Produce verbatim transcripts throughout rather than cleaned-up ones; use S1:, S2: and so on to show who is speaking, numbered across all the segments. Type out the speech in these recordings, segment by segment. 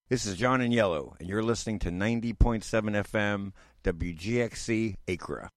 S1: This is John in Yellow, and you're listening to ninety point seven F M W G X C Acra.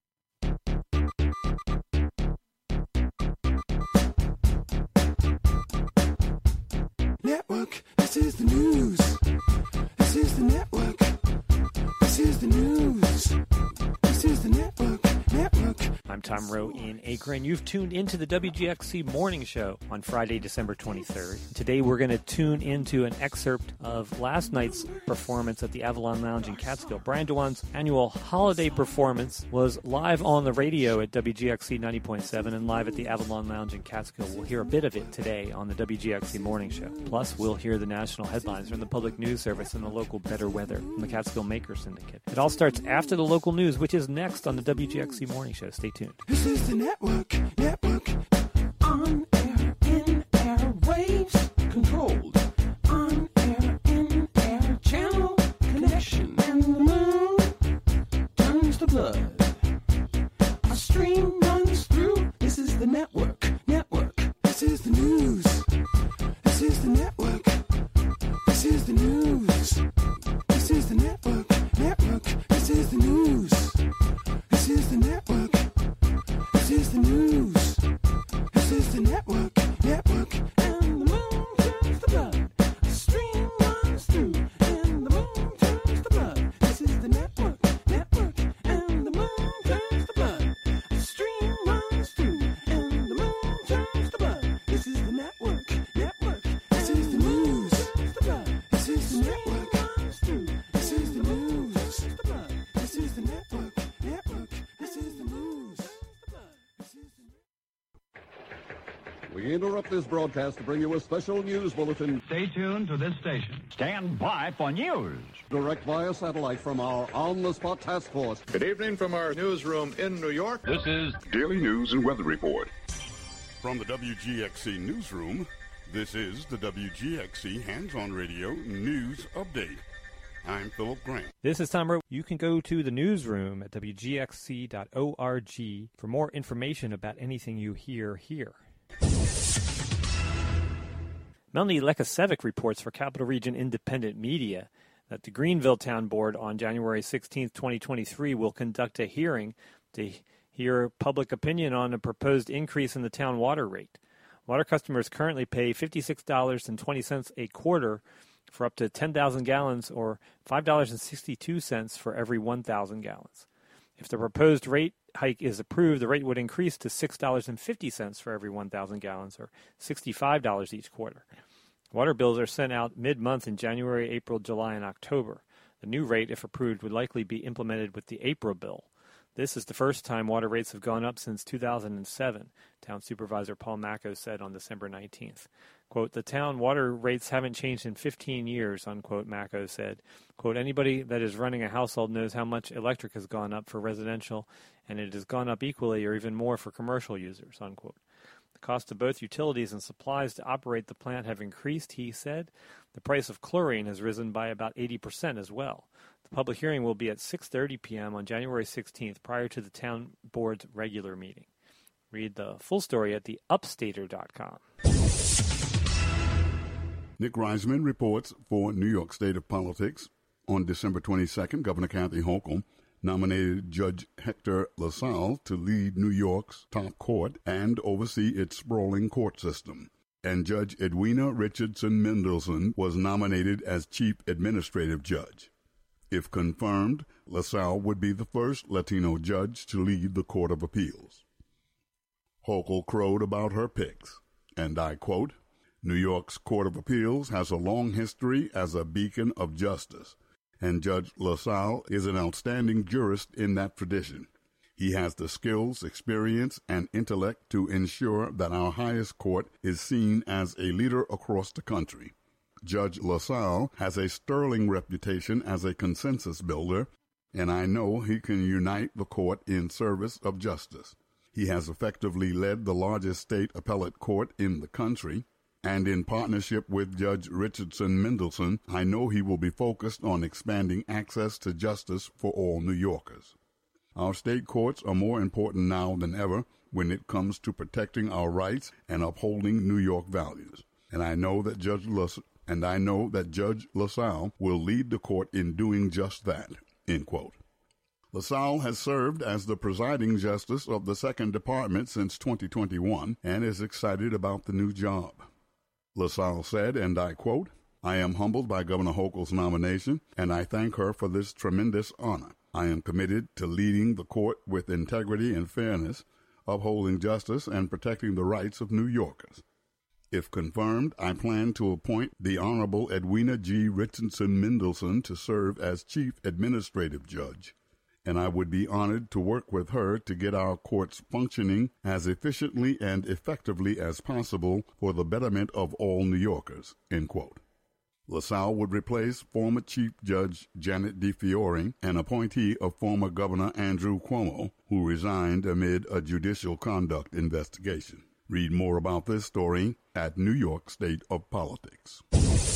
S2: Network, this is the news. This is the network. This is the news. This is the network. Network.
S3: I'm Tom Rowe in Acre, and you've tuned into the W G X C Morning Show on Friday, December twenty-third. Today we're going to tune into an excerpt of last night's performance at the Avalon Lounge in Catskill. Brian Dewan's annual holiday performance was live on the radio at W G X C ninety point seven and live at the Avalon Lounge in Catskill. We'll hear a bit of it today on the W G X C Morning Show. Plus, we'll hear the national headlines from the Public News Service and the local Better Weather from the Catskill Maker Syndicate. It all starts after the local news, which is next on the W G X C Morning Show. Stay tuned.
S2: This is the network. Network. On air, in air, waves controlled. On air, in air, channel connection. And the moon turns to blood. A stream runs through. This is the network. Network. This is the news. This is the network. This is the news. This is the network. Network. This is the news. This is the network. This is the news. This is the network. Network. And the moon turns to blood. A stream runs through. And the moon turns to blood. This is the network. Network. And the moon turns to blood. A stream runs through. And the moon turns to blood. This is the network. Network. This is the news. This is the network. This is the news. This is the network. Network. This is the news.
S4: We interrupt this broadcast to bring you a special news bulletin.
S5: Stay tuned to this station.
S6: Stand by for news.
S4: Direct via satellite from our on-the-spot task force.
S7: Good evening from our newsroom in New York.
S6: This is
S8: Daily News and Weather Report.
S9: From the W G X C Newsroom, this is the W G X C Hands-On Radio News Update. I'm Philip Grant.
S3: This is Tom Rowe. You can go to the newsroom at W G X C dot org for more information about anything you hear here. Melanie Lekasevic reports for Capital Region Independent Media that the Greenville Town Board on January sixteenth, twenty twenty-three will conduct a hearing to hear public opinion on a proposed increase in the town water rate. Water customers currently pay fifty-six dollars and twenty cents a quarter for up to ten thousand gallons or five dollars and sixty-two cents for every one thousand gallons. If the proposed rate hike is approved, the rate would increase to six dollars and fifty cents for every one thousand gallons, or sixty-five dollars each quarter. Water bills are sent out mid-month in January, April, July, and October. The new rate, if approved, would likely be implemented with the April bill. This is the first time water rates have gone up since two thousand seven, Town Supervisor Paul Macco said on December nineteenth. Quote, the town water rates haven't changed in fifteen years, unquote, Macco said. Quote, anybody that is running a household knows how much electric has gone up for residential, and it has gone up equally or even more for commercial users, unquote. The cost of both utilities and supplies to operate the plant have increased, he said. The price of chlorine has risen by about eighty percent as well. The public hearing will be at six thirty p.m. on January sixteenth prior to the town board's regular meeting. Read the full story at the upstater dot com.
S9: Nick Reisman reports for New York State of Politics. On December twenty-second, Governor Kathy Hochul nominated Judge Hector LaSalle to lead New York's top court and oversee its sprawling court system. And Judge Edwina Richardson Mendelsohn was nominated as Chief Administrative Judge. If confirmed, LaSalle would be the first Latino judge to lead the Court of Appeals. Hochul crowed about her picks, and I quote, New York's Court of Appeals has a long history as a beacon of justice, and Judge LaSalle is an outstanding jurist in that tradition. He has the skills, experience, and intellect to ensure that our highest court is seen as a leader across the country. Judge LaSalle has a sterling reputation as a consensus builder, and I know he can unite the court in service of justice. He has effectively led the largest state appellate court in the country, and in partnership with Judge Richardson Mendelsohn, I know he will be focused on expanding access to justice for all New Yorkers. Our state courts are more important now than ever when it comes to protecting our rights and upholding New York values. And I know that Judge, Lus- and I know that Judge LaSalle will lead the court in doing just that, end quote. LaSalle has served as the presiding justice of the Second Department since twenty twenty-one and is excited about the new job. LaSalle said, and I quote, I am humbled by Governor Hochul's nomination, and I thank her for this tremendous honor. I am committed to leading the court with integrity and fairness, upholding justice and protecting the rights of New Yorkers. If confirmed, I plan to appoint the Honorable Edwina G. Richardson Mendelson to serve as Chief Administrative Judge, and I would be honored to work with her to get our courts functioning as efficiently and effectively as possible for the betterment of all New Yorkers, end quote. LaSalle would replace former Chief Judge Janet DeFiore, an appointee of former Governor Andrew Cuomo, who resigned amid a judicial conduct investigation. Read more about this story at New York State of Politics.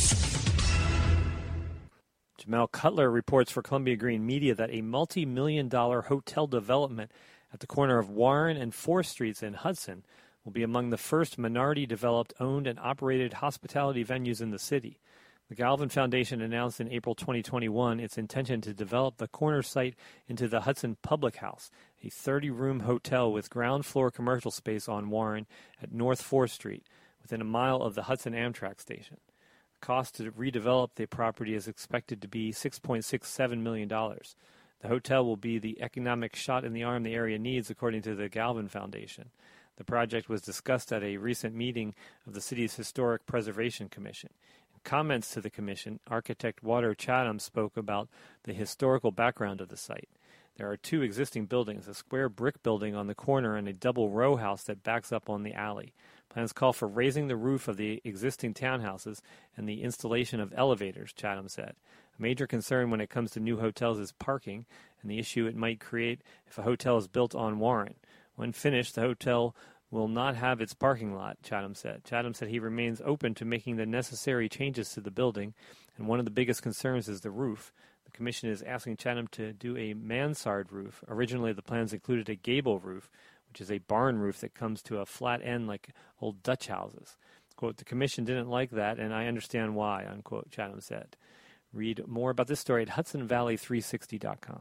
S3: Jamel Cutler reports for Columbia Green Media that a multi-million dollar hotel development at the corner of Warren and fourth Streets in Hudson will be among the first minority-developed, owned, and operated hospitality venues in the city. The Galvin Foundation announced in April twenty twenty-one its intention to develop the corner site into the Hudson Public House, a thirty-room hotel with ground-floor commercial space on Warren at North fourth Street, within a mile of the Hudson Amtrak station. The cost to redevelop the property is expected to be six point six seven million dollars. The hotel will be the economic shot in the arm the area needs, according to the Galvin Foundation. The project was discussed at a recent meeting of the city's Historic Preservation Commission. Comments to the commission, architect Walter Chatham spoke about the historical background of the site. There are two existing buildings, a square brick building on the corner and a double row house that backs up on the alley. Plans call for raising the roof of the existing townhouses and the installation of elevators, Chatham said. A major concern when it comes to new hotels is parking and the issue it might create if a hotel is built on Warren. When finished, the hotel will not have its parking lot, Chatham said. Chatham said he remains open to making the necessary changes to the building, and one of the biggest concerns is the roof. The commission is asking Chatham to do a mansard roof. Originally, the plans included a gable roof, which is a barn roof that comes to a flat end like old Dutch houses. Quote, the commission didn't like that, and I understand why, unquote, Chatham said. Read more about this story at Hudson Valley three sixty dot com.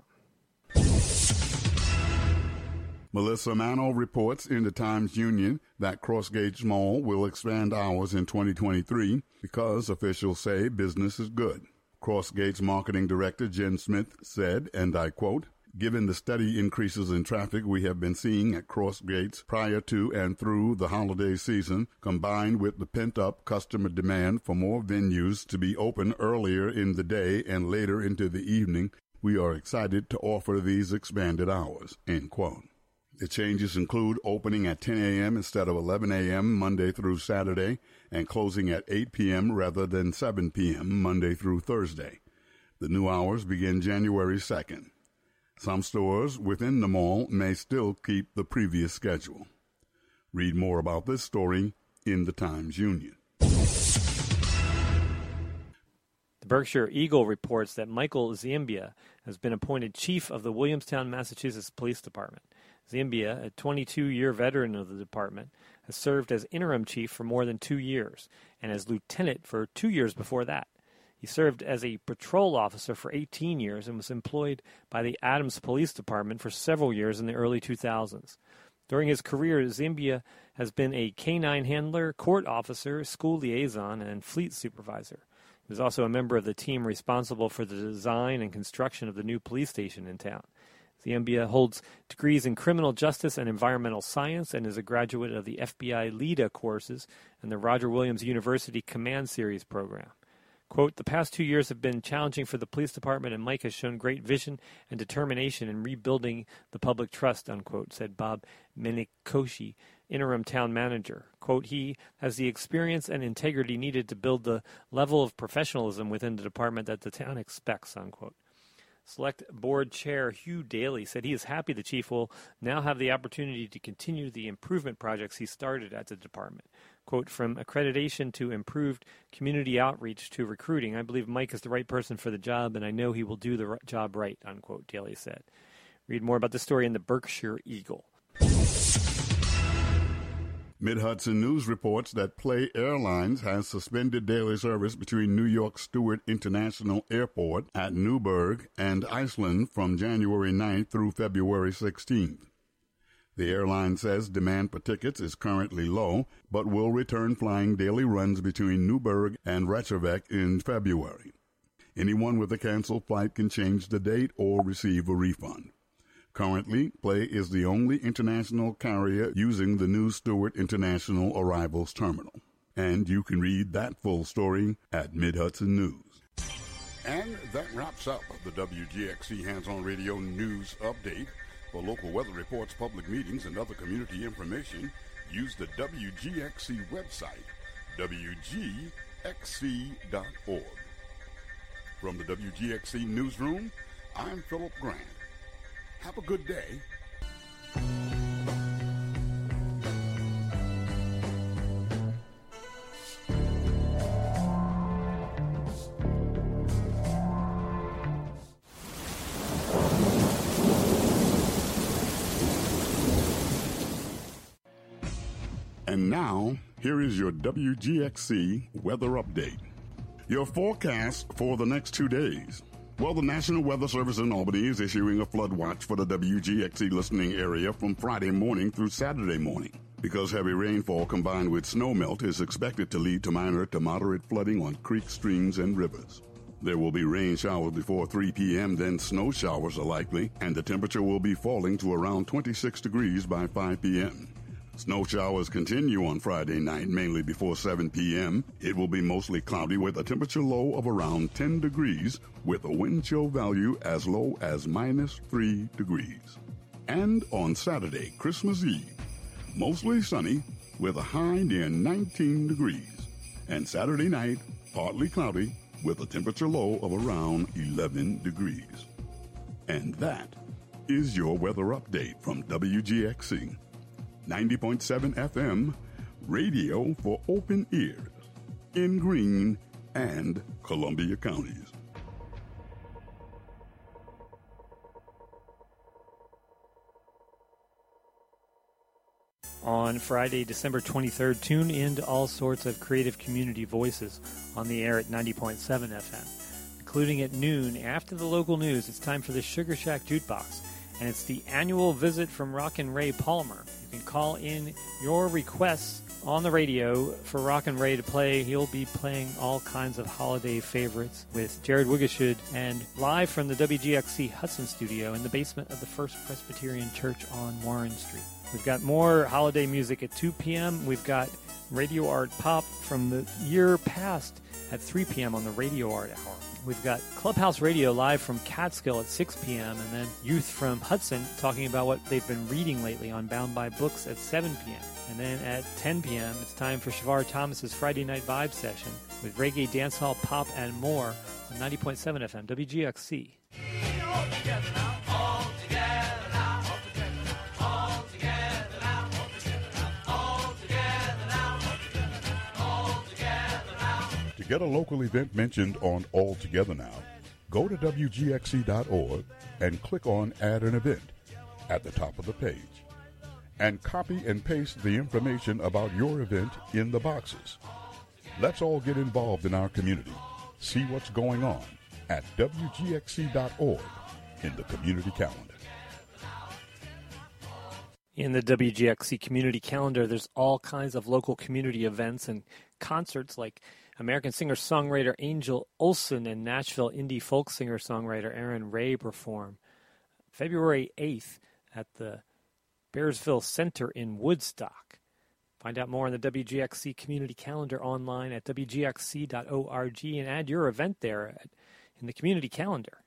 S9: Melissa Mano reports in the Times-Union that Crossgates Mall will expand hours in twenty twenty-three because officials say business is good. Crossgates Marketing Director Jen Smith said, and I quote, given the steady increases in traffic we have been seeing at Crossgates prior to and through the holiday season, combined with the pent-up customer demand for more venues to be open earlier in the day and later into the evening, we are excited to offer these expanded hours, end quote. The changes include opening at ten a.m. instead of eleven a.m. Monday through Saturday and closing at eight p.m. rather than seven p.m. Monday through Thursday. The new hours begin January second. Some stores within the mall may still keep the previous schedule. Read more about this story in the Times-Union.
S3: The Berkshire Eagle reports that Michael Ziembia has been appointed chief of the Williamstown, Massachusetts Police Department. Ziembia, a twenty-two-year veteran of the department, has served as interim chief for more than two years and as lieutenant for two years before that. He served as a patrol officer for eighteen years and was employed by the Adams Police Department for several years in the early two thousands. During his career, Ziembia has been a canine handler, court officer, school liaison, and fleet supervisor. He was also a member of the team responsible for the design and construction of the new police station in town. Ziembia holds degrees in criminal justice and environmental science and is a graduate of the F B I LEDA courses and the Roger Williams University Command Series program. Quote, the past two years have been challenging for the police department, and Mike has shown great vision and determination in rebuilding the public trust, unquote, said Bob Menikoshi, interim town manager. Quote, he has the experience and integrity needed to build the level of professionalism within the department that the town expects, unquote. Select Board Chair Hugh Daly said he is happy the chief will now have the opportunity to continue the improvement projects he started at the department. Quote, from accreditation to improved community outreach to recruiting, I believe Mike is the right person for the job, and I know he will do the r- job right, unquote, Daly said. Read more about this story in the Berkshire Eagle.
S9: Mid-Hudson News reports that Play Airlines has suspended daily service between New York Stewart International Airport at Newburgh and Iceland from January ninth through February sixteenth. The airline says demand for tickets is currently low, but will return flying daily runs between Newburgh and Reykjavik in February. Anyone with a canceled flight can change the date or receive a refund. Currently, Play is the only international carrier using the new Stewart International Arrivals Terminal. And you can read that full story at Mid-Hudson News. And that wraps up the W G X C Hands-On Radio News Update. For local weather reports, public meetings, and other community information, use the W G X C website, W G X C dot org. From the W G X C Newsroom, I'm Philip Grant. Have a good day. And now, here is your W G X C weather update. Your forecast for the next two days. Well, the National Weather Service in Albany is issuing a flood watch for the W G X C listening area from Friday morning through Saturday morning, because heavy rainfall combined with snowmelt is expected to lead to minor to moderate flooding on creeks, streams, and rivers. There will be rain showers before three p.m., then snow showers are likely, and the temperature will be falling to around twenty-six degrees by five p.m. Snow showers continue on Friday night, mainly before seven p.m. It will be mostly cloudy with a temperature low of around ten degrees, with a wind chill value as low as minus three degrees. And on Saturday, Christmas Eve, mostly sunny with a high near nineteen degrees. And Saturday night, partly cloudy with a temperature low of around eleven degrees. And that is your weather update from W G X C. ninety point seven F M, radio for open ears, in Greene and Columbia counties.
S3: On Friday, December twenty-third, tune in to all sorts of creative community voices on the air at ninety point seven F M. Including at noon, after the local news, it's time for the Sugar Shack Jukebox, and it's the annual visit from Rockin' Ray Palmer. You can call in your requests on the radio for Rockin' Ray to play. He'll be playing all kinds of holiday favorites with Jared Wigashud, and live from the W G X C Hudson studio in the basement of the First Presbyterian Church on Warren Street. We've got more holiday music at two p.m. We've got Radio Art Pop from the year past at three p.m. on the Radio Art Hour. We've got Clubhouse Radio live from Catskill at six p.m. and then Youth from Hudson talking about what they've been reading lately on Bound by Books at seven p.m. And then at ten p.m. it's time for Shavar Thomas's Friday Night Vibe session with reggae, dancehall, pop, and more on ninety point seven F M W G X C.
S2: All together now, all together now, all together now, all together now, all together now.
S9: To get a local event mentioned on All Together Now, go to W G X C dot org and click on Add an Event at the top of the page. And copy and paste the information about your event in the boxes. Let's all get involved in our community. See what's going on at W G X C dot org in the community calendar.
S3: In the W G X C community calendar, there's all kinds of local community events and concerts like American singer-songwriter Angel Olsen and Nashville indie folk singer-songwriter Aaron Ray perform. February eighth at the Bearsville Center in Woodstock. Find out more on the W G X C community calendar online at W G X C dot org and add your event there at, in the community calendar.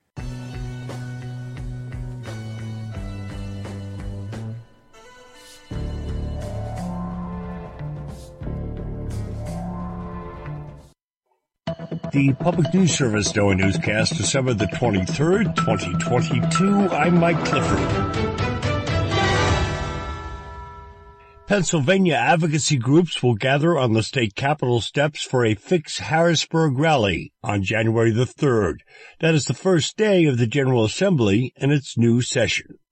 S5: The Public News Service NOAA Newscast, December the twenty-third, twenty twenty-two. I'm Mike Clifford. Pennsylvania advocacy groups will gather on the state capitol steps for a Fix Harrisburg rally on January the third. That is the first day of the General Assembly in its new session.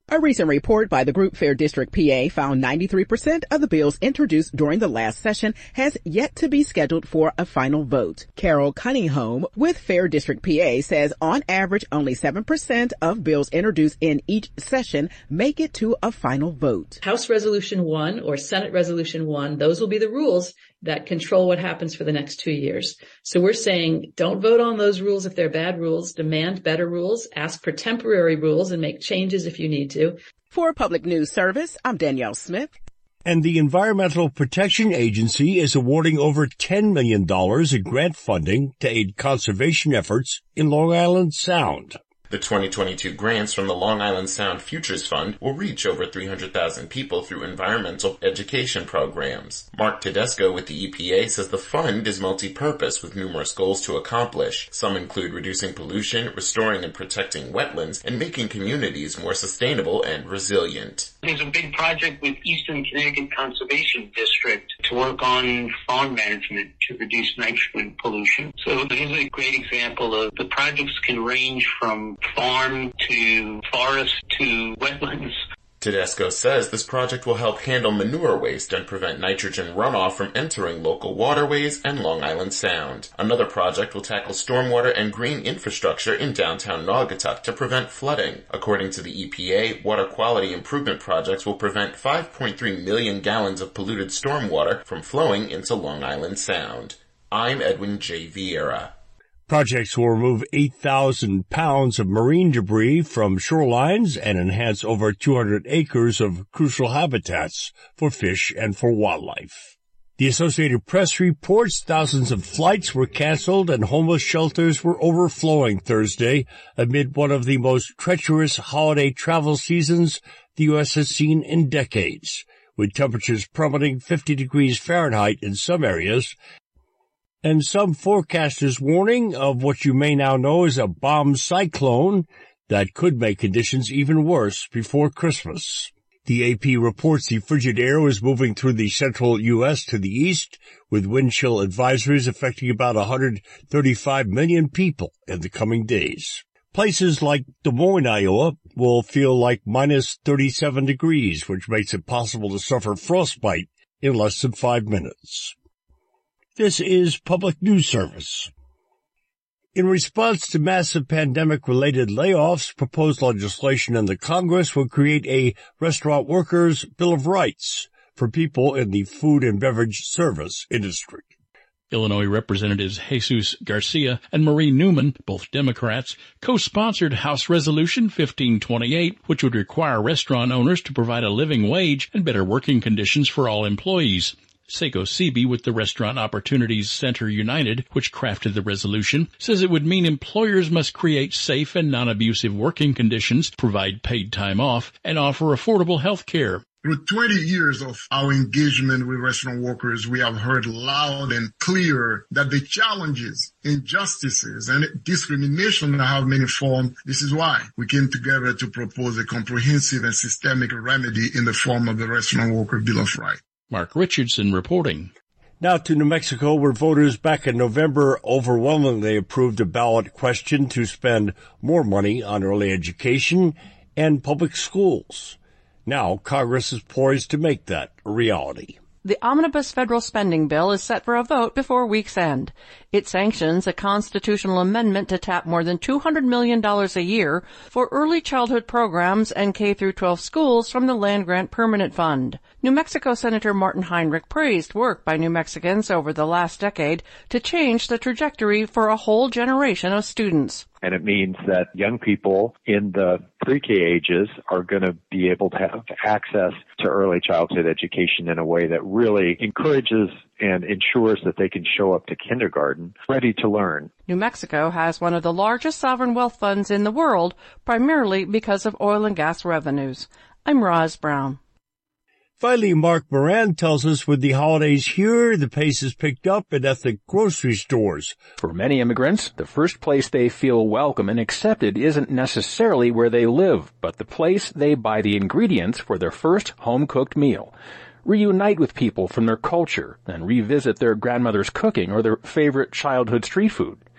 S10: A recent report by the group Fair District P A found ninety-three percent of the bills introduced during the last session has yet to be scheduled for a final vote. Carol Cunningham with Fair District P A says on average only seven percent of bills introduced in each session make it to a final vote.
S11: House Resolution one or Senate Resolution one, those will be the rules that control what happens for the next two years. So we're saying don't vote on those rules if they're bad rules, demand better rules, ask for temporary rules and make changes if you need to.
S10: For Public News Service, I'm Danielle Smith.
S5: And the Environmental Protection Agency is awarding over ten million dollars in grant funding to aid conservation efforts in Long Island Sound.
S12: The twenty twenty-two grants from the Long Island Sound Futures Fund will reach over three hundred thousand people through environmental education programs. Mark Tedesco with the E P A says the fund is multi-purpose with numerous goals to accomplish. Some include reducing pollution, restoring and protecting wetlands, and making communities more sustainable and resilient.
S13: There's a big project with Eastern Connecticut Conservation District to work on farm management to reduce nitrogen pollution. So here's a great example of the projects can range from farm to forest to wetlands.
S12: Tedesco says this project will help handle manure waste and prevent nitrogen runoff from entering local waterways and Long Island Sound. Another project will tackle stormwater and green infrastructure in downtown Naugatuck to prevent flooding. According to the E P A, water quality improvement projects will prevent five point three million gallons of polluted stormwater from flowing into Long Island Sound. I'm Edwin J. Vieira.
S5: Projects will remove eight thousand pounds of marine debris from shorelines and enhance over two hundred acres of crucial habitats for fish and for wildlife. The Associated Press reports thousands of flights were canceled and homeless shelters were overflowing Thursday amid one of the most treacherous holiday travel seasons the U S has seen in decades, with temperatures plummeting fifty degrees Fahrenheit in some areas, and some forecasters warning of what you may now know as a bomb cyclone that could make conditions even worse before Christmas. The A P reports the frigid air was moving through the central U S to the east, with wind chill advisories affecting about one hundred thirty-five million people in the coming days. Places like Des Moines, Iowa, will feel like minus thirty-seven degrees, which makes it possible to suffer frostbite in less than five minutes. This is Public News Service. In response to massive pandemic-related layoffs, proposed legislation in the Congress will create a Restaurant Workers' Bill of Rights for people in the food and beverage service industry.
S14: Illinois Representatives Jesus Garcia and Marie Newman, both Democrats, co-sponsored House Resolution fifteen twenty-eight, which would require restaurant owners to provide a living wage and better working conditions for all employees. Seiko Sebi with the Restaurant Opportunities Center United, which crafted the resolution, says it would mean employers must create safe and non-abusive working conditions, provide paid time off, and offer affordable health care.
S15: Through twenty years of our engagement with restaurant workers, we have heard loud and clear that the challenges, injustices, and discrimination have many forms. This is why we came together to propose a comprehensive and systemic remedy in the form of the Restaurant Worker Bill of Rights.
S14: Mark Richardson reporting.
S5: Now to New Mexico, where voters back in November overwhelmingly approved a ballot question to spend more money on early education and public schools. Now Congress is poised to make that a reality.
S16: The omnibus federal spending bill is set for a vote before week's end. It sanctions a constitutional amendment to tap more than two hundred million dollars a year for early childhood programs and K through twelve schools from the Land Grant Permanent Fund. New Mexico Senator Martin Heinrich praised work by New Mexicans over the last decade to change the trajectory for a whole generation of students.
S17: And it means that young people in the pre-K ages are going to be able to have access to early childhood education in a way that really encourages and ensures that they can show up to kindergarten ready to learn.
S16: New Mexico has one of the largest sovereign wealth funds in the world, primarily because of oil and gas revenues. I'm Roz Brown.
S5: Finally, Mark Moran tells us with the holidays here, the pace is picked up in ethnic grocery stores.
S18: For many immigrants, the first place they feel welcome and accepted isn't necessarily where they live, but the place they buy the ingredients for their first home-cooked meal. Reunite with people from their culture and revisit their grandmother's cooking or their favorite childhood street food.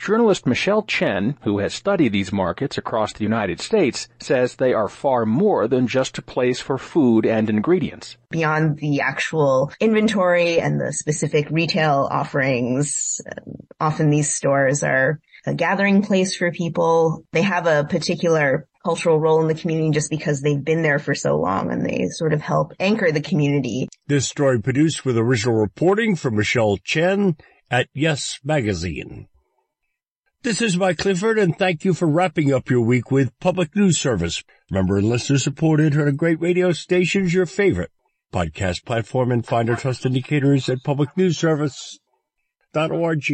S18: Journalist Michelle Chen, who has studied these markets across the United States, says they are far more than just a place for food and ingredients.
S19: Beyond the actual inventory and the specific retail offerings, often these stores are a gathering place for people. They have a particular cultural role in the community just because they've been there for so long, and they sort of help anchor the community.
S5: This story produced with original reporting from Michelle Chen at Yes Magazine. This is Mike Clifford, and thank you for wrapping up your week with Public News Service. Member and listener supported on a great radio stations, your favorite podcast platform, and find our trust indicators at public news service dot org.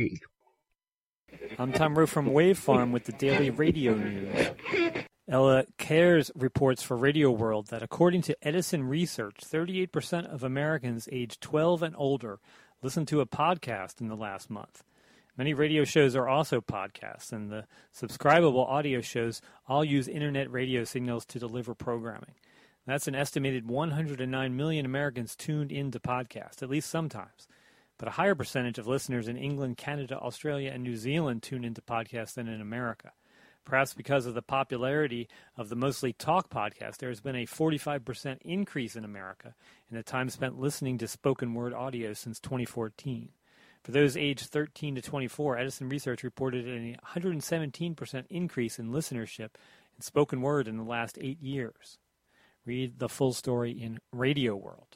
S3: I'm Tom Rowe from Wave Farm with the Daily Radio News. Ella Cares reports for Radio World that according to Edison Research, thirty-eight percent of Americans aged twelve and older listened to a podcast in the last month. Many radio shows are also podcasts, and the subscribable audio shows all use internet radio signals to deliver programming. That's an estimated one hundred nine million Americans tuned into podcasts, at least sometimes. But a higher percentage of listeners in England, Canada, Australia, and New Zealand tune into podcasts than in America. Perhaps because of the popularity of the mostly talk podcast, there has been a forty-five percent increase in America in the time spent listening to spoken word audio since twenty fourteen. For those aged thirteen to twenty-four, Edison Research reported a one hundred seventeen percent increase in listenership in spoken word in the last eight years. Read the full story in Radio World.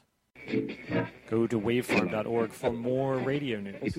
S3: Go to wavefarm dot org for more radio news.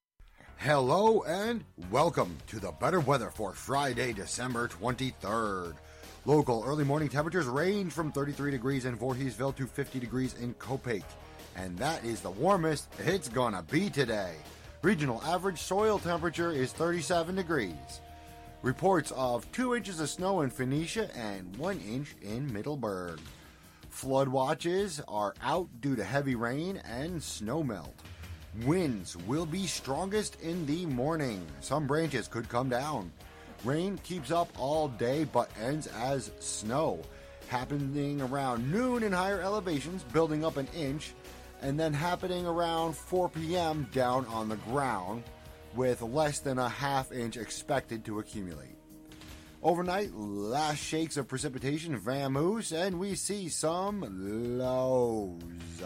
S20: Hello and welcome to the better weather for Friday, December twenty-third. Local early morning temperatures range from thirty-three degrees in Voorheesville to fifty degrees in Copake. And that is the warmest it's gonna be today. Regional average soil temperature is thirty-seven degrees. Reports of two inches of snow in Phoenicia and one inch in Middleburg. Flood watches are out due to heavy rain and snowmelt. Winds will be strongest in the morning. Some branches could come down. Rain keeps up all day but ends as snow, happening around noon in higher elevations, building up an inch, and then happening around four p.m. down on the ground, with less than a half inch expected to accumulate. Overnight, last shakes of precipitation vamoose, and we see some lows.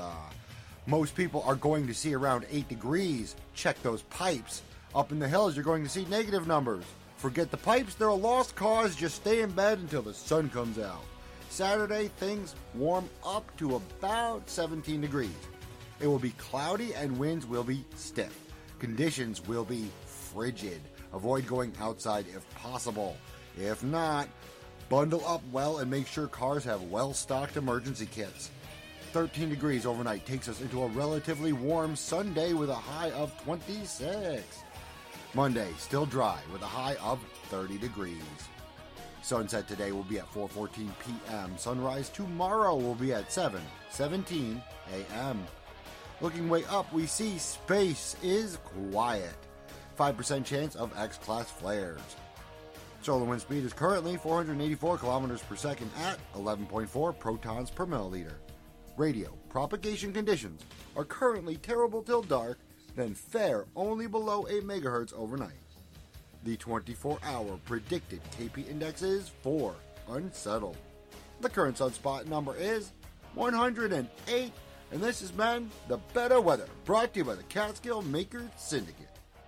S20: Most people are going to see around eight degrees. Check those pipes. Up in the hills, you're going to see negative numbers. Forget the pipes, they're a lost cause. Just stay in bed until the sun comes out. Saturday, things warm up to about seventeen degrees. It will be cloudy and winds will be stiff. Conditions will be frigid. Avoid going outside if possible. If not, bundle up well and make sure cars have well-stocked emergency kits. thirteen degrees overnight takes us into a relatively warm Sunday with a high of twenty-six. Monday, still dry with a high of thirty degrees. Sunset today will be at four fourteen p.m. Sunrise tomorrow will be at seven seventeen a.m. Looking way up, we see space is quiet. five percent chance of X-class flares. Solar wind speed is currently four hundred eighty-four kilometers per second at eleven point four protons per milliliter. Radio propagation conditions are currently terrible till dark, then fair only below eight megahertz overnight. The twenty-four hour predicted K P index is four, unsettled. The current sunspot number is one hundred eight, and this has been The Better Weather, brought to you by the Catskill Makers Syndicate.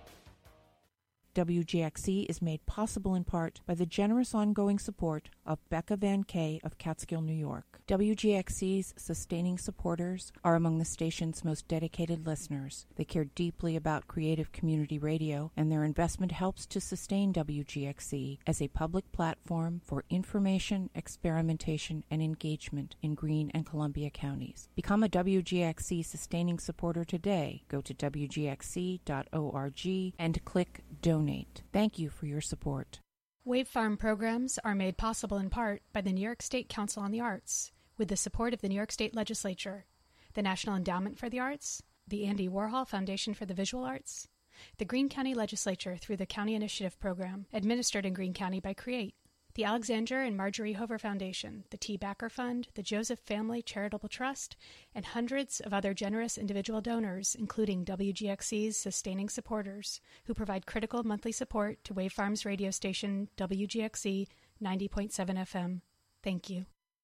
S21: W G X C is made possible in part by the generous ongoing support of Becca Van Kay of Catskill, New York. W G X C's sustaining supporters are among the station's most dedicated listeners. They care deeply about creative community radio, and their investment helps to sustain W G X C as a public platform for information, experimentation, and engagement in Greene and Columbia counties. Become a W G X C sustaining supporter today. Go to w g x c dot org and click Donate. Thank you for your support.
S22: Wave Farm programs are made possible in part by the New York State Council on the Arts, with the support of the New York State Legislature, the National Endowment for the Arts, the Andy Warhol Foundation for the Visual Arts, the Greene County Legislature through the County Initiative Program, administered in Greene County by CREATE, the Alexander and Marjorie Hover Foundation, the T. Backer Fund, the Joseph Family Charitable Trust, and hundreds of other generous individual donors, including W G X C's sustaining supporters, who provide critical monthly support to Wave Farms radio station W G X C ninety point seven F M. Thank you.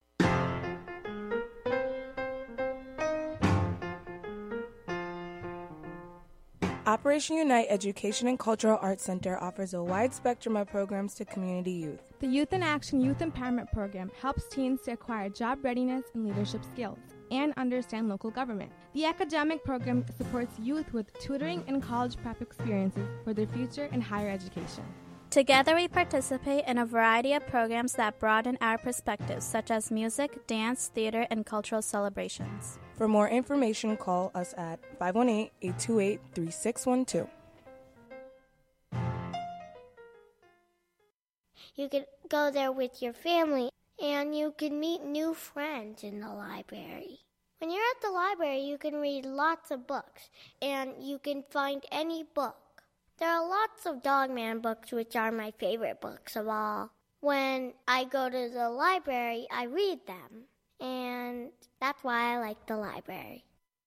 S1: Operation Unite Education and Cultural Arts Center offers a wide spectrum of programs to community youth.
S4: The Youth in Action Youth Empowerment Program helps teens to acquire job readiness and leadership skills and understand local government. The academic program supports youth with tutoring and college prep experiences for their future in higher education.
S23: Together we participate in a variety of programs that broaden our perspectives, such as music, dance, theater, and cultural celebrations.
S1: For more information, call us at five one eight, eight two eight, three six one two.
S24: You could go there with your family, and you can meet new friends in the library. When you're at the library, you can read lots of books, and you can find any book. There are lots of Dogman books, which are my favorite books of all. When I go to the library, I read them, and that's why I like the library.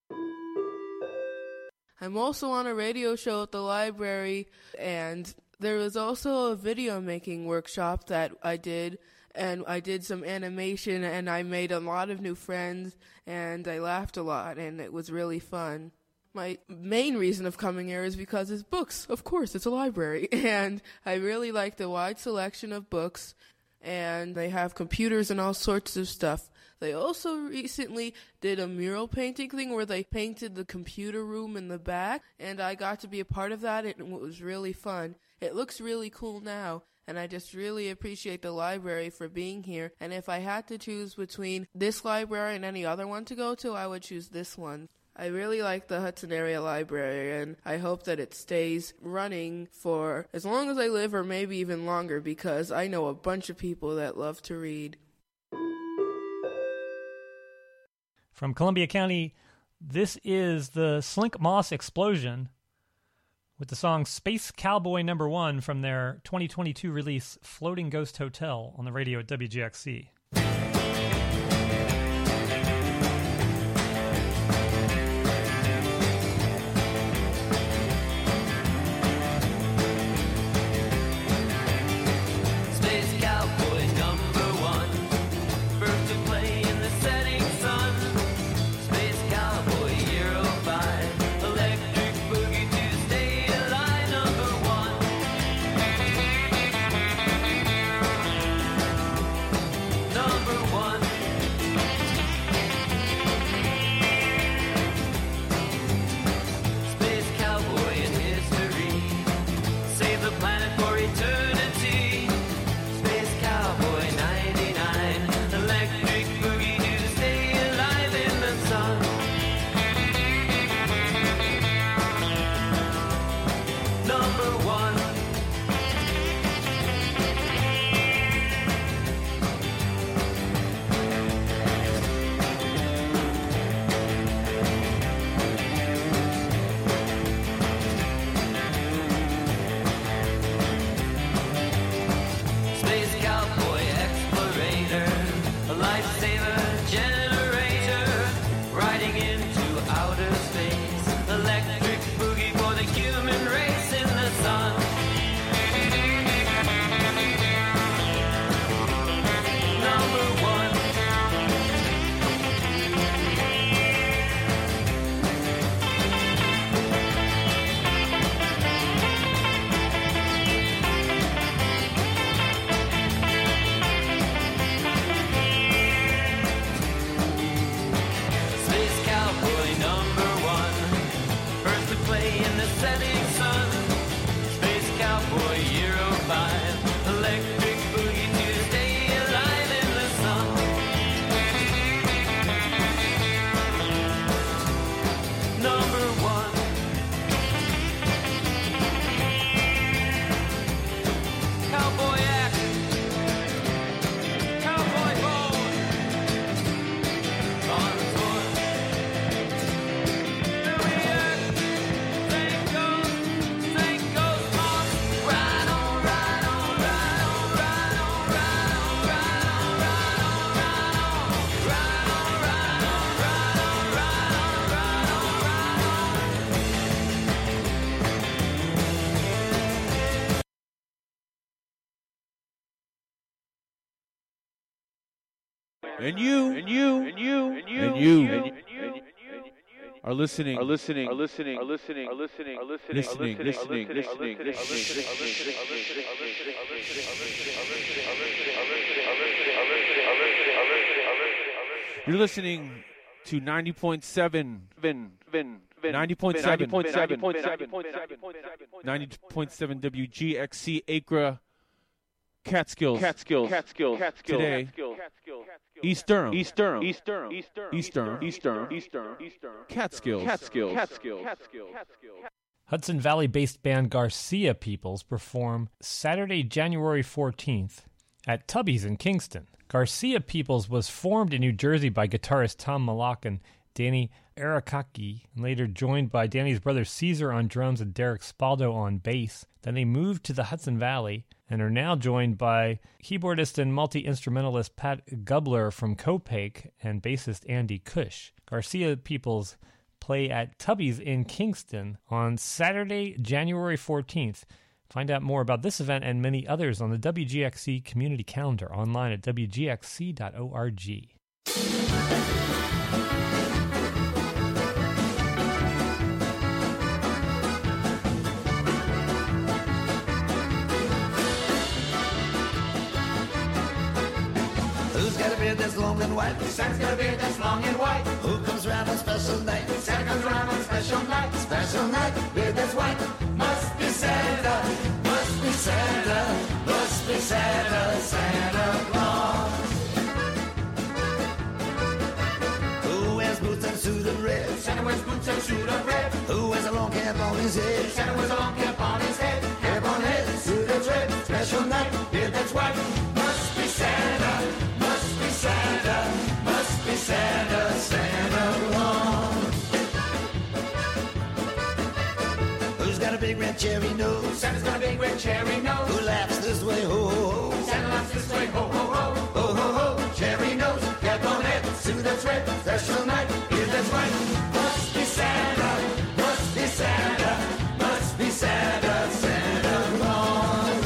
S25: I'm also on a radio show at the library, and there was also a video making workshop that I did, and I did some animation, and I made a lot of new friends, and I laughed a lot, and it was really fun. My main reason of coming here is because it's books. Of course, it's a library. And I really like the wide selection of books, and they have computers and all sorts of stuff. They also recently did a mural painting thing where they painted the computer room in the back, and I got to be a part of that, and it was really fun. It looks really cool now, and I just really appreciate the library for being here. And if I had to choose between this library and any other one to go to, I would choose this one. I really like the Hudson Area Library, and I hope that it stays running for as long as I live, or maybe even longer, because I know a bunch of people that love to read.
S3: From Columbia County, this is the Slink Moss Explosion with the song Space Cowboy Number One from their twenty twenty-two release Floating Ghost Hotel on the radio at W G X C.
S2: No
S6: and you, and you, and you, and you, and you, and you, are listening, are listening, are listening, are listening, are listening, are listening, listening, listening, listening, listening. You're listening to ninety point seven, Vin, Vin, Vin, ninety point seven, ninety point seven, ninety point seven W G X C Acra, Catskills, Catskills, Catskills, Catskills, today. East Durham, East Durham, East Durham, East Durham, East Durham, East Durham, East Durham, East Durham, Catskills, Catskills, Catskills, Catskills.
S3: Hudson Valley-based band Garcia Peoples perform Saturday, January fourteenth at Tubby's in Kingston. Garcia Peoples was formed in New Jersey by guitarist Tom Malak and Danny Arakaki, and later joined by Danny's brother Caesar on drums and Derek Spaldo on bass. Then they moved to the Hudson Valley and are now joined by keyboardist and multi-instrumentalist Pat Gubler from Copake and bassist Andy Cush. Garcia Peoples play at Tubby's in Kingston on Saturday, January fourteenth. Find out more about this event and many others on the W G X C community calendar online at w g x c dot org.
S7: Who's got a beard that's long and white? Santa's got a beard that's long and white. Who comes round on special night? Santa comes round on special night. Special night, beard that's white. Must be Santa, must be Santa, must be Santa, Santa Claus. Who wears boots and suit of red? Santa wears boots and suit of red. Who wears a long cap on his head? Santa wears a long cap on his head. Cap on head, suit that's red. Special night, beard that's white. Must be Santa, must be Santa, must be Santa, Santa Claus. Who's got a big red cherry nose? Santa's got a big red cherry nose. Who laughs this way, ho, ho, ho? Santa laughs this way, ho, ho, ho. Ho, ho, ho, cherry nose, cap on head, suit that's red, special night, beard that's white. Must be Santa, must be Santa, must be Santa, Santa Claus.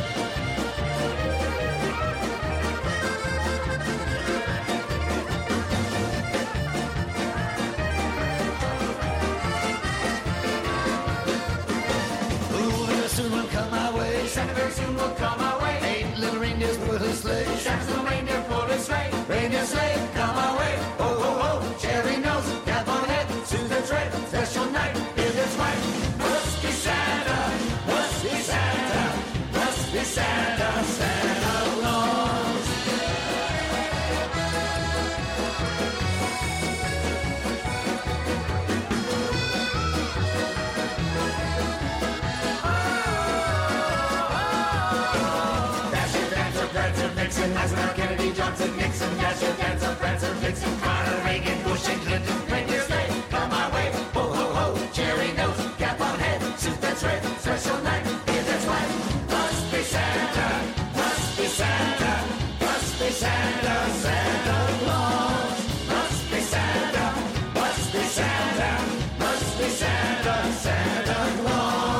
S7: Soon will come our way. Santa very soon will come our way. Eight little reindeers pull a sleigh. Santa's little reindeer pull a sleigh. Reindeer sleigh, come our way. Ho, ho, ho, cherry nose, cap on head, suit that's red, special night, beard that's white. Must be Santa, must be Santa, must be Santa, Santa Claus. Nixon, Eisenhower, Kennedy, Johnson, Nixon, Dasher, Dancer, Prancer, Vixen, Carter, Reagan, Bush, and Clinton. Reindeer sleigh, come our way. Ho, ho, ho, cherry nose, cap on head, suit that's red, special night, beard that's white. Must be Santa, must be Santa, must be Santa, Santa Claus. Must be Santa, must be Santa, must be Santa, Santa Claus.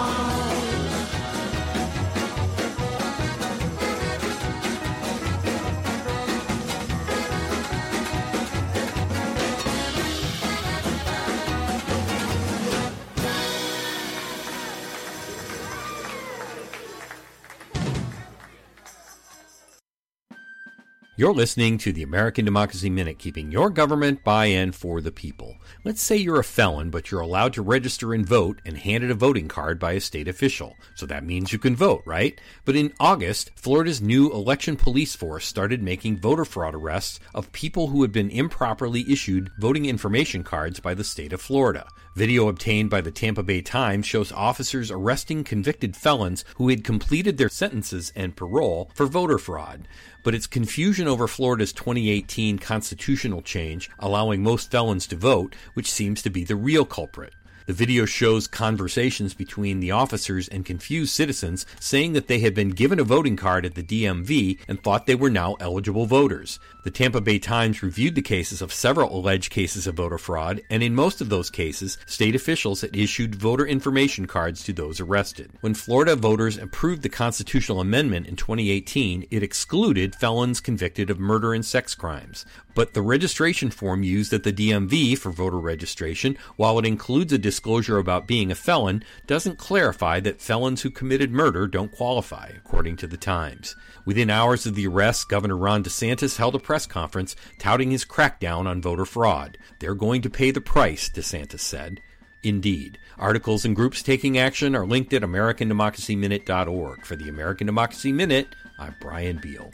S8: You're listening to the American Democracy Minute, keeping your government by and for the people. Let's say you're a felon, but you're allowed to register and vote and handed a voting card by a state official. So that means you can vote, right? But in August, Florida's new election police force started making voter fraud arrests of people who had been improperly issued voting information cards by the state of Florida. Video obtained by the Tampa Bay Times shows officers arresting convicted felons who had completed their sentences and parole for voter fraud. But it's confusion over Florida's twenty eighteen constitutional change allowing most felons to vote, which seems to be the real culprit. The video shows conversations between the officers and confused citizens saying that they had been given a voting card at the D M V and thought they were now eligible voters. The Tampa Bay Times reviewed the cases of several alleged cases of voter fraud, and in most of those cases, state officials had issued voter information cards to those arrested. When Florida voters approved the constitutional amendment in twenty eighteen, it excluded felons convicted of murder and sex crimes. But the registration form used at the D M V for voter registration, while it includes a disclosure about being a felon, doesn't clarify that felons who committed murder don't qualify, according to the Times. Within hours of the arrest, Governor Ron DeSantis held a press conference touting his crackdown on voter fraud. They're going to pay the price, DeSantis said. Indeed. Articles and groups taking action are linked at American Democracy Minute dot org. For the American Democracy Minute, I'm Brian Beal.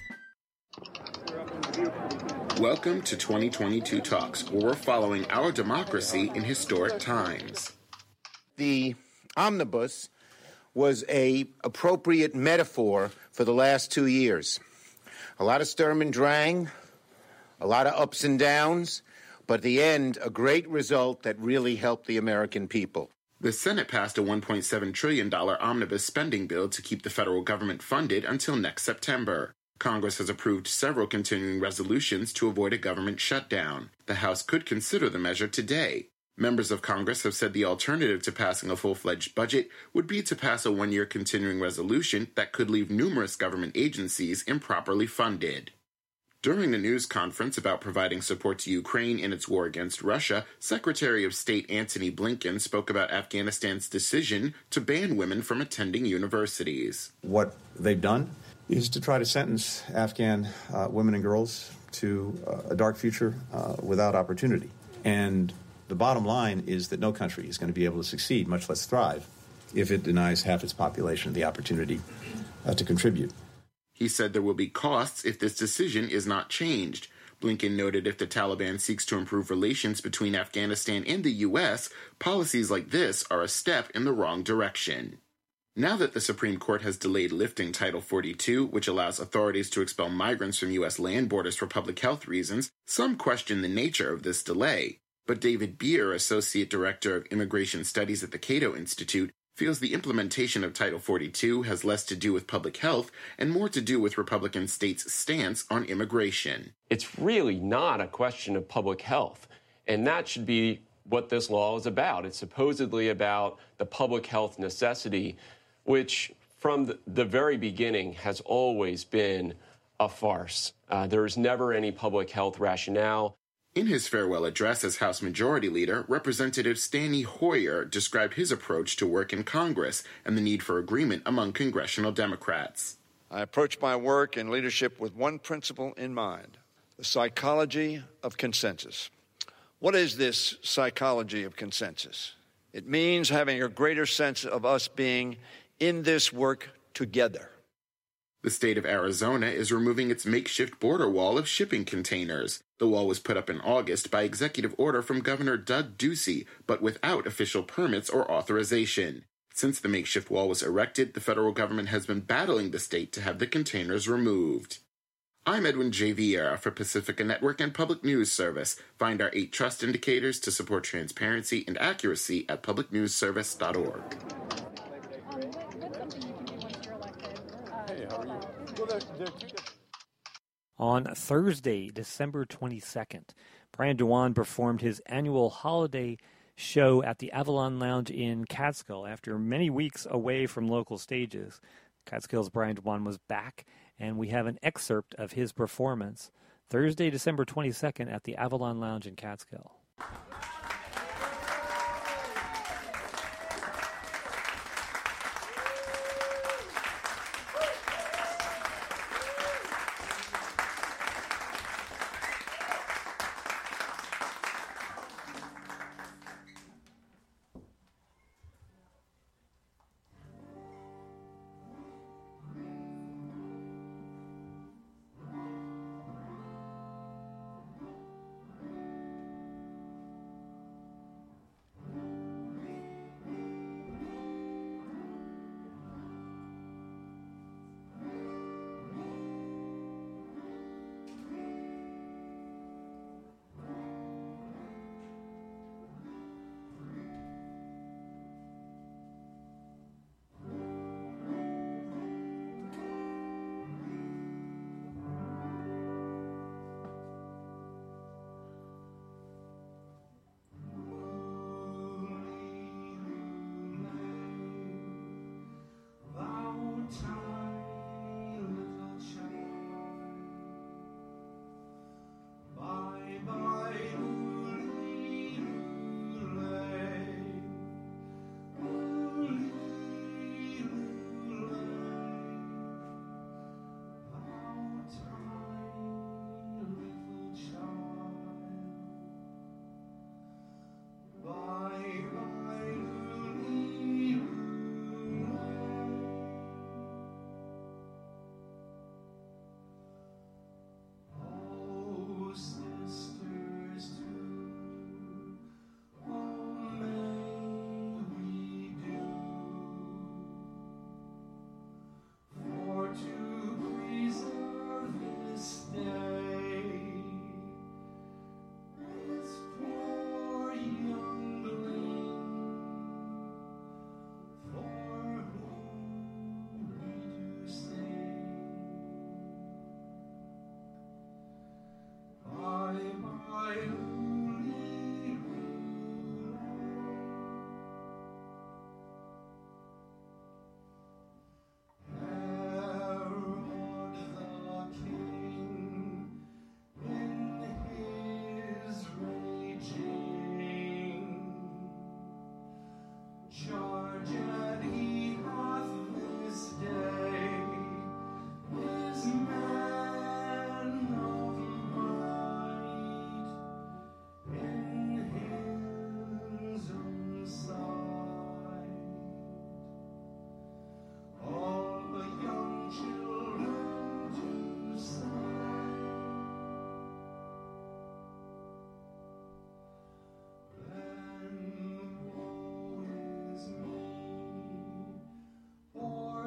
S9: Welcome to twenty twenty-two Talks, where we're following our democracy in historic times.
S10: The omnibus was a appropriate metaphor for the last two years. A lot of Sturm and Drang, a lot of ups and downs, but at the end, a great result that really helped the American people.
S9: The Senate passed a one point seven trillion dollars omnibus spending bill to keep the federal government funded until next September. Congress has approved several continuing resolutions to avoid a government shutdown. The House could consider the measure today. Members of Congress have said the alternative to passing a full-fledged budget would be to pass a one-year continuing resolution that could leave numerous government agencies improperly funded. During a news conference about providing support to Ukraine in its war against Russia, Secretary of State Antony Blinken spoke about Afghanistan's decision to ban women from attending universities.
S11: What they've done is to try to sentence Afghan uh, women and girls to uh, a dark future uh, without opportunity. And the bottom line is that no country is going to be able to succeed, much less thrive, if it denies half its population the opportunity uh, to contribute.
S9: He said there will be costs if this decision is not changed. Blinken noted if the Taliban seeks to improve relations between Afghanistan and the U S, policies like this are a step in the wrong direction. Now that the Supreme Court has delayed lifting Title forty-two, which allows authorities to expel migrants from U S land borders for public health reasons, some question the nature of this delay. But David Beer, Associate Director of Immigration Studies at the Cato Institute, feels the implementation of Title forty-two has less to do with public health and more to do with Republican states' stance on immigration.
S12: It's really not a question of public health, and that should be what this law is about. It's supposedly about the public health necessity, which from the, the very beginning has always been a farce. Uh, there is never any public health rationale.
S9: In his farewell address as House Majority Leader, Representative Steny Hoyer described his approach to work in Congress and the need for agreement among congressional Democrats.
S13: I approach my work and leadership with one principle in mind: the psychology of consensus. What is this psychology of consensus? It means having a greater sense of us being in this work together.
S9: The state of Arizona is removing its makeshift border wall of shipping containers. The wall was put up in August by executive order from Governor Doug Ducey, but without official permits or authorization. Since the makeshift wall was erected, the federal government has been battling the state to have the containers removed. I'm Edwin J. Vieira for Pacifica Network and Public News Service. Find our eight trust indicators to support transparency and accuracy at public news service dot org.
S3: On Thursday, December twenty-second, Brian Dewan performed his annual holiday show at the Avalon Lounge in Catskill. After many weeks away from local stages, Catskill's Brian Dewan was back, and we have an excerpt of his performance Thursday, December twenty-second at the Avalon Lounge in Catskill.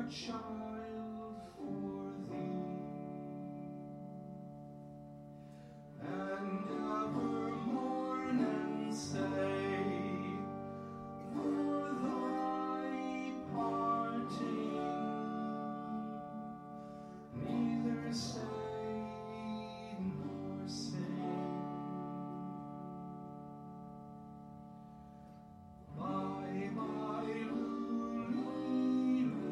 S2: child for thee, and ever mourn and say, for thy parting, neither say nor say. Bye bye, Lulu.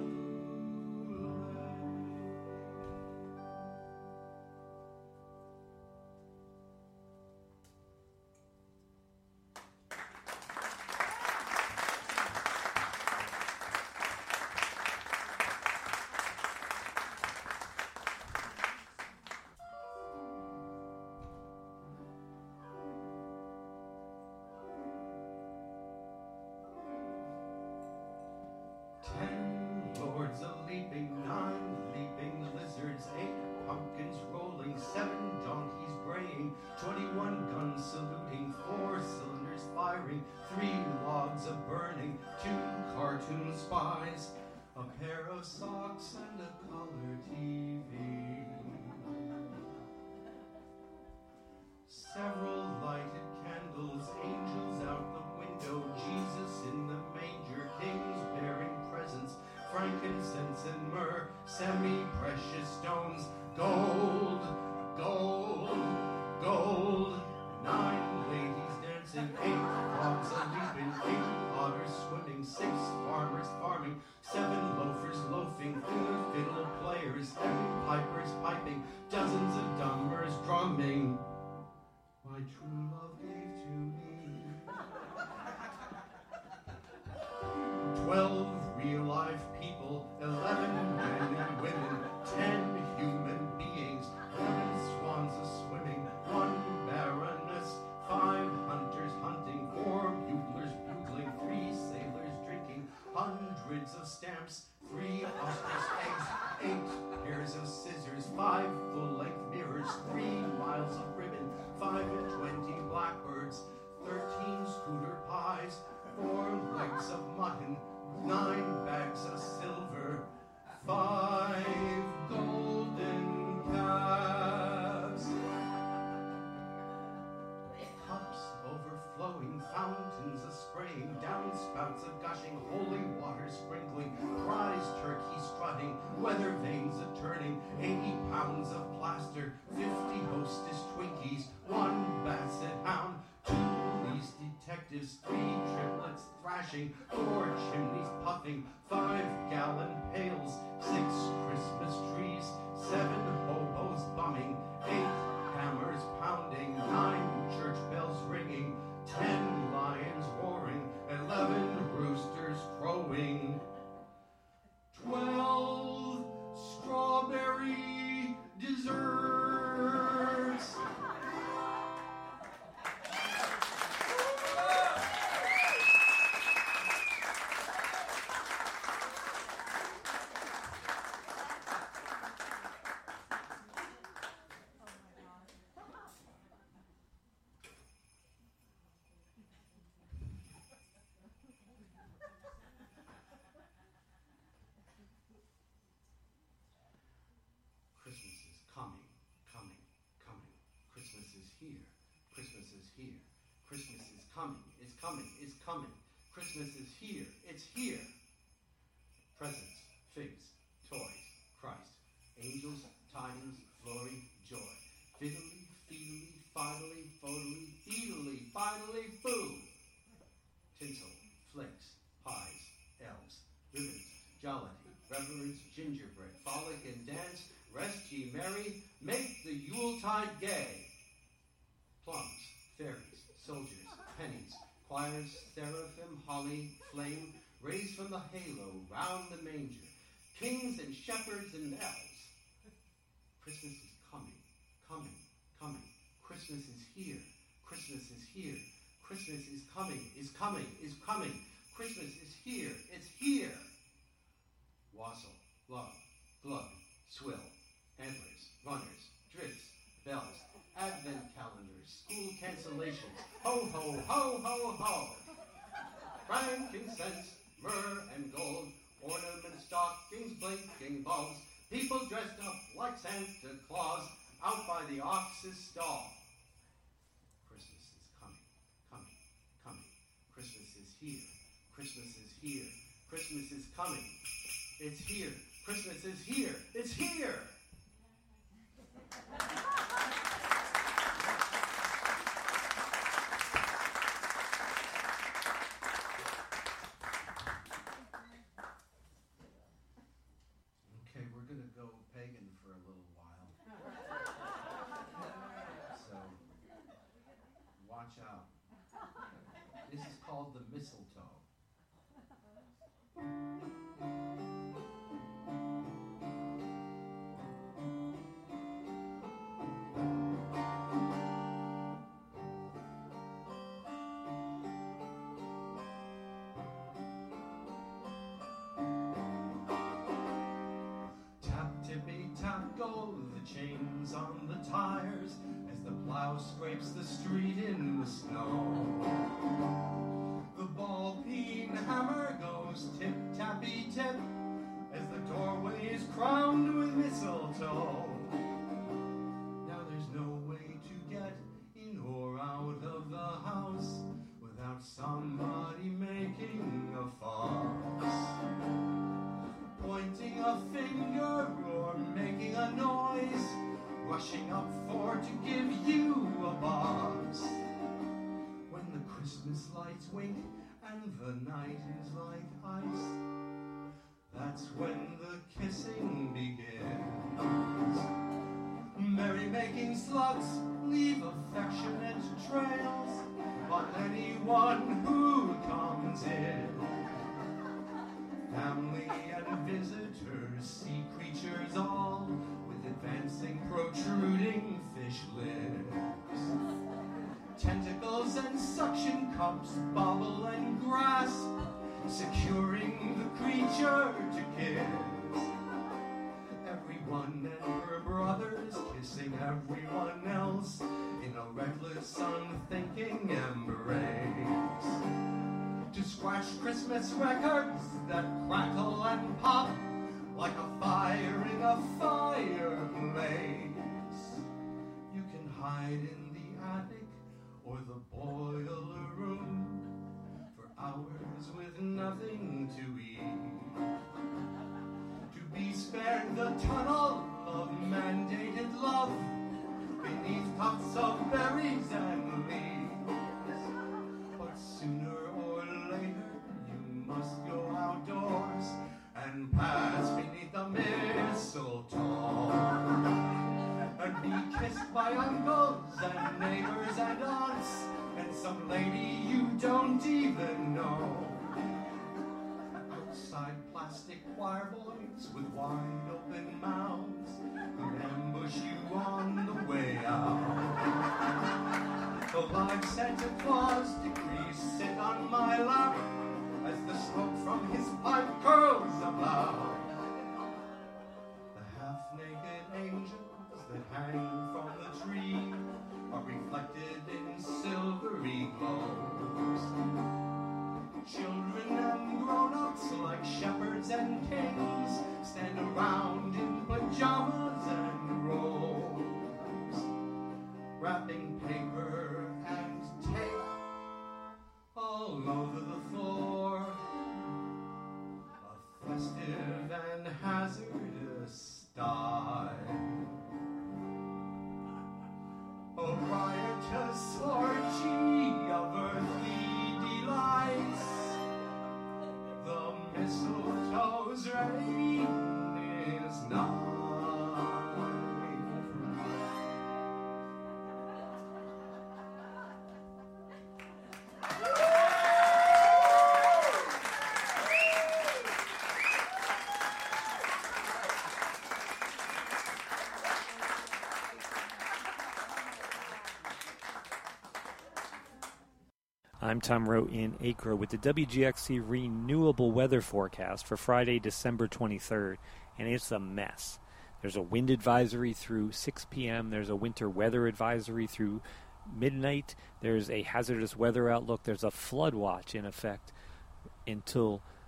S2: Ten lords a-leaping, nine leaping lizards, eight pumpkins rolling, seven donkeys braying, twenty-one guns saluting, four cylinders firing, three logs a-burning, two cartoon spies, a pair of socks and a color T V. Several lighted candles, angels out the window, Jesus in the manger, kings bearing presents, frankincense and myrrh, semi-precious stones, gold, gold, gold, nine ladies dancing, eight frogs a-leaping, eight otters swimming, six farmers farming, seven loafers loafing, fiddle, fiddle players, ten pipers piping, dozens of drummers drumming. My true love gave to me twelve real-life people, eleven men and women, ten human beings, eleven swans a-swimming, one baroness, five hunters hunting, four buglers bugling, three sailors drinking, hundreds of stamps, three ostrich eggs, eight pairs of scissors, five full-length mirrors, three miles of ribbon, five and twenty blackbirds, thirteen scooter pies, four legs of mutton, nine bags of silver, five golden calves, cups overflowing, fountains a-spraying, downspouts a-gushing, holy water sprinkling, prize turkey strutting, weather vanes a-turning, eighty pounds of plaster, fifty hostess Twinkies, one basset hound, two police detectives, three triplets thrashing, four chimneys puffing, five gallon pails, six Christmas trees, seven hobos bumming, eight hammers pounding, nine church bells ringing, ten lions roaring, eleven roosters crowing, twelve strawberry desserts. Christmas is coming, coming, coming. Christmas is here. Christmas is here. Christmas is coming, is coming, is coming. Christmas is here. It's here. Presents, figs, toys, Christ, angels, tidings, glory, joy. Fiddly, feedly, fidly, fodly, feedly, fidly, foo. Tinsel, flakes, pies, elves, ribbons, jollity, reverence, gingerbread, frolic and dance. Rest ye merry, make the Yuletide gay. Plums, fairies, soldiers, pennies, choirs, seraphim, holly, flame, raised from the halo round the manger, kings and shepherds and elves. Christmas is coming, coming, coming. Christmas is here. Christmas is here. Christmas is coming, is coming, is coming. Christmas is here. It's here. Wassail, love, glug, swill, antlers, runners, drifts, bells, advent calendars, school cancellations, ho, ho, ho, ho, ho. Frankincense, myrrh, and gold, ornaments,
S14: stockings, blinking bulbs, people dressed up like Santa Claus out by the ox's stall. Christmas is coming, coming, coming. Christmas is here. Christmas is here. Christmas is coming. It's here. Christmas is here. It's here. Okay, we're going to go pagan for a little while. So, watch out. This is called the mistletoe. Tap, tippy, tap, go the chains on the tires as the plow scrapes the street in the snow. The ball peen hammer goes tip-tappy-tip as the doorway is crowned with mistletoe. Now there's no way to get in or out of the house without somebody making a fuss, pointing a finger or making a noise, rushing up for to give you a buzz. When the Christmas lights wink and the night is like ice, that's when the kissing begins. Merry-making slugs leave affectionate trails on anyone who comes in. Family and visitors, sea creatures all, with advancing, protruding fish lips. Tentacles and suction cups bubble and grasp, securing the creature to kiss. Everyone and her brothers kissing everyone else in a reckless, unthinking embrace. To scratch Christmas records that crackle and pop like a fire in a fireplace. You can hide in the attic or the boiler room for hours with nothing to eat, to be spared the tunnel of mandated love beneath tufts of berries and leaves. But sooner or later you must go outdoors and pass beneath the mistletoe and be kissed by uncles and neighbors and aunts and some lady you don't even know. Outside plastic choir boys with wide open mouths who ambush you on the way out. The live Santa Claus decrees sit on my lap as the smoke from his pipe curls about. The half-naked angels that hang from the tree are reflected in silvery glows. Children and grown-ups, like shepherds and kings, stand around in pajamas and robes, wrapping paper and tape all over the floor. A festive and hazardous style, a riotous orgy of earthly delights. The mistletoe's reign is nigh.
S3: I'm Tom Rowe in Acre with the W G X C renewable weather forecast for Friday, December twenty-third, and it's a mess. There's a wind advisory through six p.m. There's a winter weather advisory through midnight. There's a hazardous weather outlook. There's a flood watch in effect until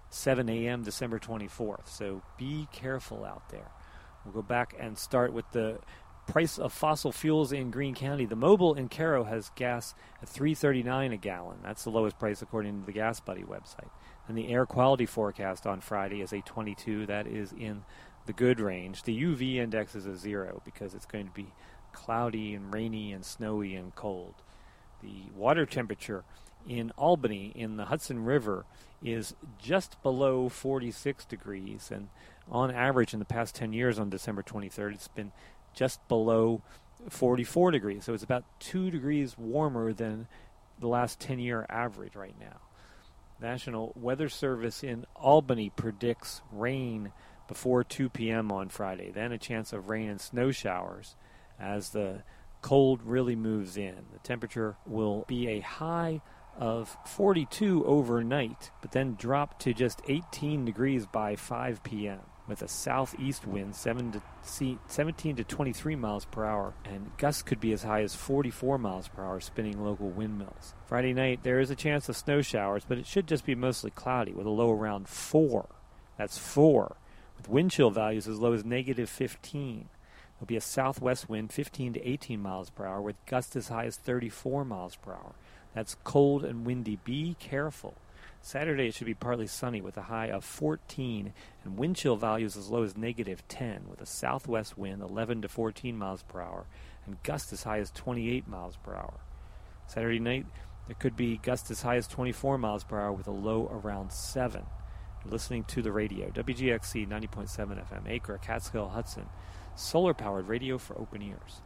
S3: seven a.m. December twenty-fourth. So be careful out there. We'll go back and start with the price of fossil fuels in Greene County. The Mobil in Cairo has gas at three thirty-nine a gallon. That's the lowest price according to the Gas Buddy website. And the air quality forecast on Friday is a twenty-two. That is in the good range. The U V index is a zero because it's going to be cloudy and rainy and snowy and cold. The water temperature in Albany in the Hudson River is just below forty-six degrees, and on average in the past ten years on December twenty-third it's been just below forty-four degrees. So it's about two degrees warmer than the last ten-year average right now. National Weather Service in Albany predicts rain before two p.m. on Friday, then a chance of rain and snow showers as the cold really moves in. The temperature will be a high of forty-two overnight, but then drop to just eighteen degrees by five p.m. with a southeast wind seventeen to twenty-three miles per hour, and gusts could be as high as forty-four miles per hour, spinning local windmills. Friday night, there is a chance of snow showers, but it should just be mostly cloudy with a low around four. That's four, with wind chill values as low as negative fifteen. There'll be a southwest wind fifteen to eighteen miles per hour, with gusts as high as thirty-four miles per hour. That's cold and windy. Be careful. Saturday it should be partly sunny with a high of fourteen and wind chill values as low as negative ten, with a southwest wind eleven to fourteen miles per hour and gusts as high as twenty-eight miles per hour. Saturday night there could be gusts as high as twenty-four miles per hour with a low around seven. You're listening to the radio, W G X C ninety point seven F M, Acre, Catskill, Hudson, solar-powered radio for open ears.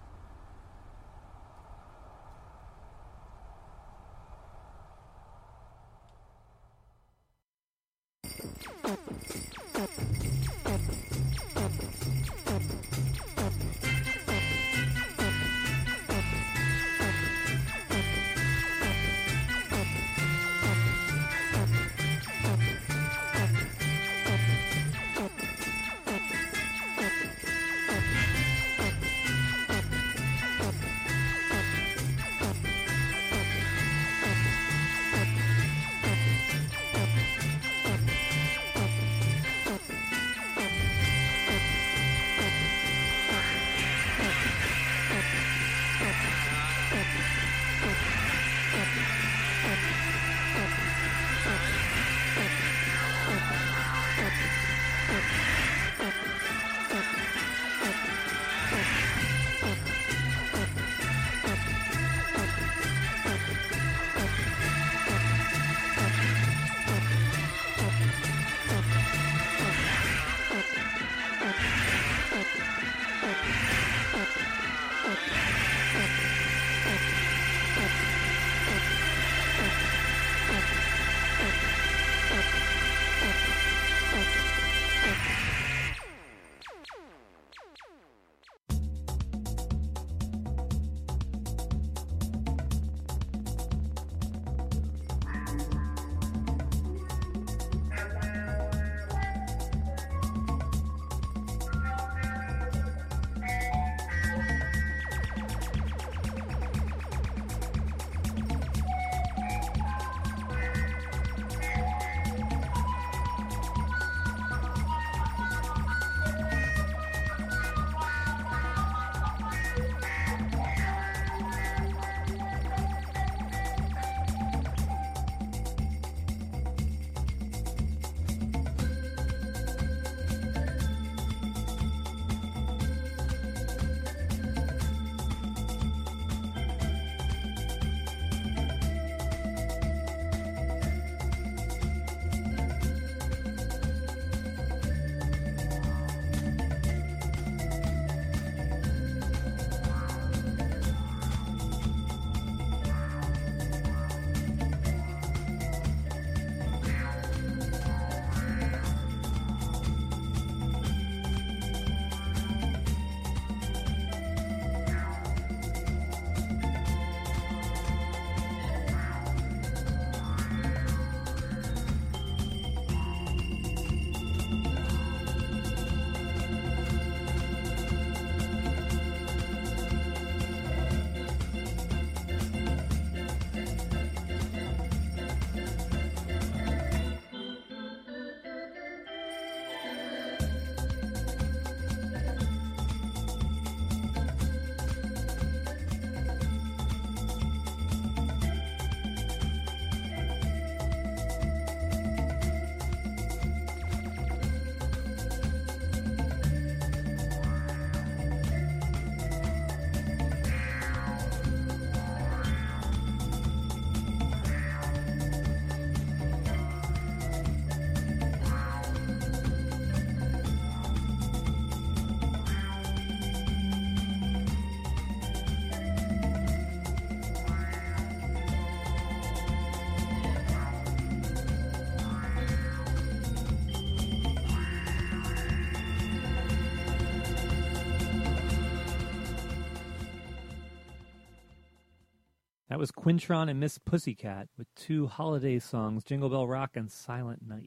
S3: That was Quintron and Miss Pussycat with two holiday songs, Jingle Bell Rock and Silent Night.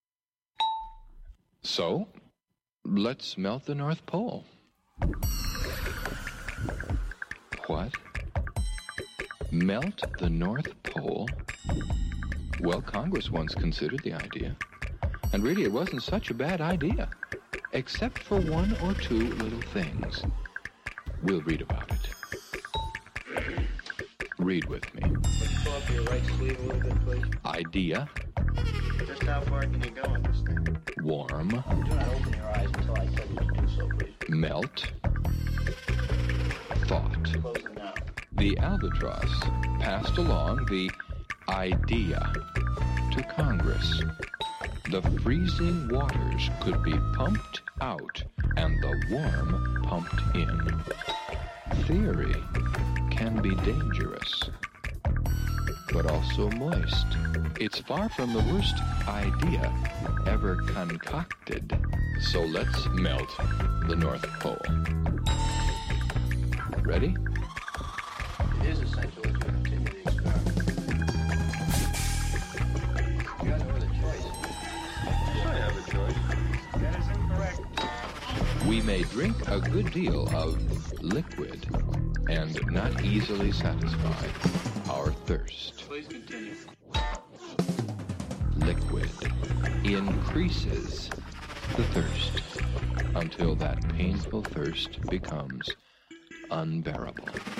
S15: So, let's melt the North Pole. What? Melt the North Pole? Well, Congress once considered the idea. And really, it wasn't such a bad idea. Except for one or two little things. We'll read about it. Read with me.
S16: Pull up your right sleeve a little bit, please.
S15: Idea.
S16: Just how far can you go in this thing?
S15: Warm.
S16: Do not open your eyes until I tell you to do so, please.
S15: Melt. Thought.
S16: Closing now.
S15: The Albatross passed along the idea to Congress. The freezing waters could be pumped out and the warm pumped in. Theory can be dangerous, but also moist. It's far from the worst idea ever concocted. So let's melt the North Pole. Ready?
S16: It is essential that you continue the experiment. You got no other choice. I have a choice. That is incorrect.
S15: We may drink a good deal of liquid and not easily satisfy our thirst.
S16: Please continue.
S15: Liquid increases the thirst until that painful thirst becomes unbearable.